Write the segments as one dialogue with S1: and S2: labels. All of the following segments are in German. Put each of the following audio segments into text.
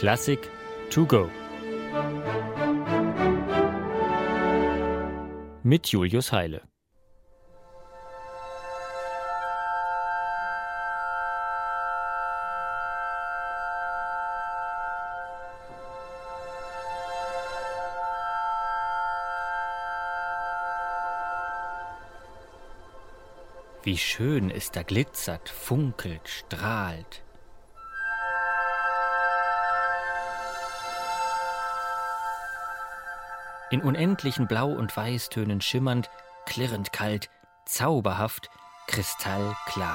S1: Klassik to go mit Julius Heile. Wie schön es da glitzert, funkelt, strahlt. In unendlichen Blau- und Weißtönen schimmernd, klirrend kalt, zauberhaft, kristallklar.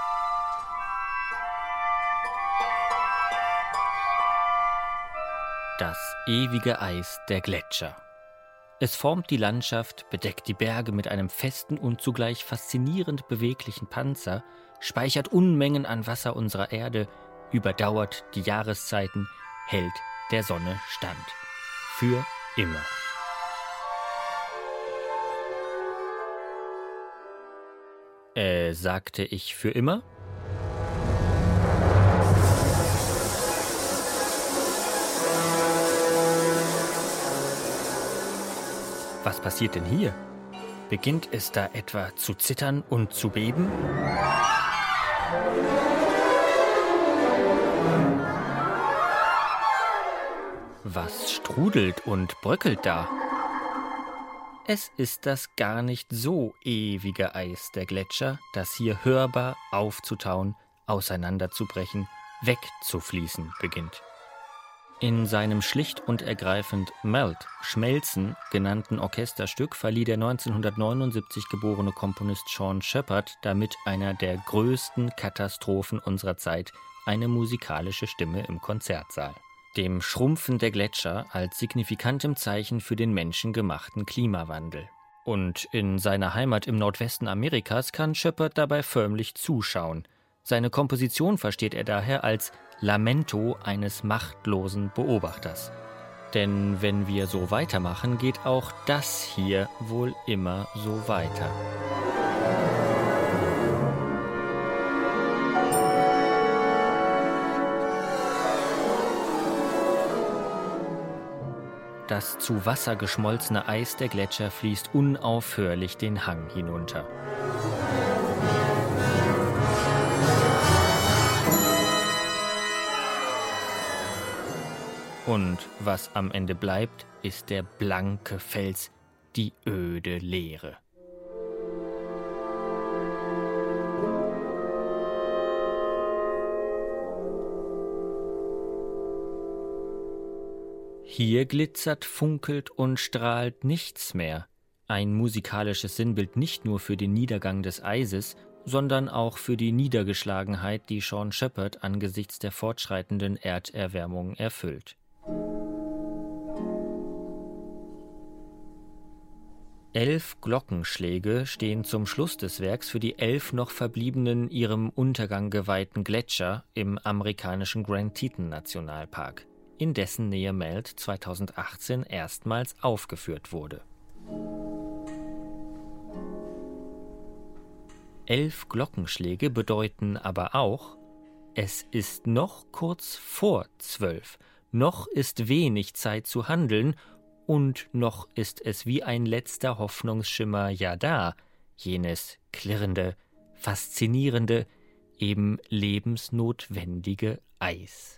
S1: Das ewige Eis der Gletscher. Es formt die Landschaft, bedeckt die Berge mit einem festen und zugleich faszinierend beweglichen Panzer, speichert Unmengen an Wasser unserer Erde, überdauert die Jahreszeiten, hält der Sonne stand. Für immer. Sagte ich für immer? Was passiert denn hier? Beginnt es da etwa zu zittern und zu beben? Was strudelt und bröckelt da? Es ist das gar nicht so ewige Eis der Gletscher, das hier hörbar aufzutauen, auseinanderzubrechen, wegzufließen beginnt. In seinem schlicht und ergreifend Melt, Schmelzen genannten Orchesterstück verlieh der 1979 geborene Komponist Sean Shepard damit einer der größten Katastrophen unserer Zeit eine musikalische Stimme im Konzertsaal. Dem Schrumpfen der Gletscher als signifikantem Zeichen für den menschengemachten Klimawandel. Und in seiner Heimat im Nordwesten Amerikas kann Shepard dabei förmlich zuschauen. Seine Komposition versteht er daher als Lamento eines machtlosen Beobachters. Denn wenn wir so weitermachen, geht auch das hier wohl immer so weiter. Das zu Wasser geschmolzene Eis der Gletscher fließt unaufhörlich den Hang hinunter. Und was am Ende bleibt, ist der blanke Fels, die öde Leere. Hier glitzert, funkelt und strahlt nichts mehr. Ein musikalisches Sinnbild nicht nur für den Niedergang des Eises, sondern auch für die Niedergeschlagenheit, die Sean Shepard angesichts der fortschreitenden Erderwärmung erfüllt. Elf Glockenschläge stehen zum Schluss des Werks für die 11 noch verbliebenen ihrem Untergang geweihten Gletscher im amerikanischen Grand Teton Nationalpark, in dessen Nähe Melt 2018 erstmals aufgeführt wurde. 11 Glockenschläge bedeuten aber auch, es ist noch kurz vor 12, noch ist wenig Zeit zu handeln und noch ist es wie ein letzter Hoffnungsschimmer ja da, jenes klirrende, faszinierende, eben lebensnotwendige Eis.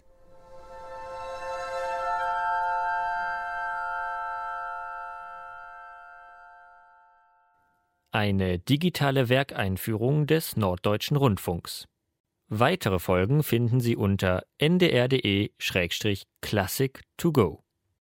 S1: Eine digitale Werkeinführung des Norddeutschen Rundfunks. Weitere Folgen finden Sie unter ndr.de/classic2go.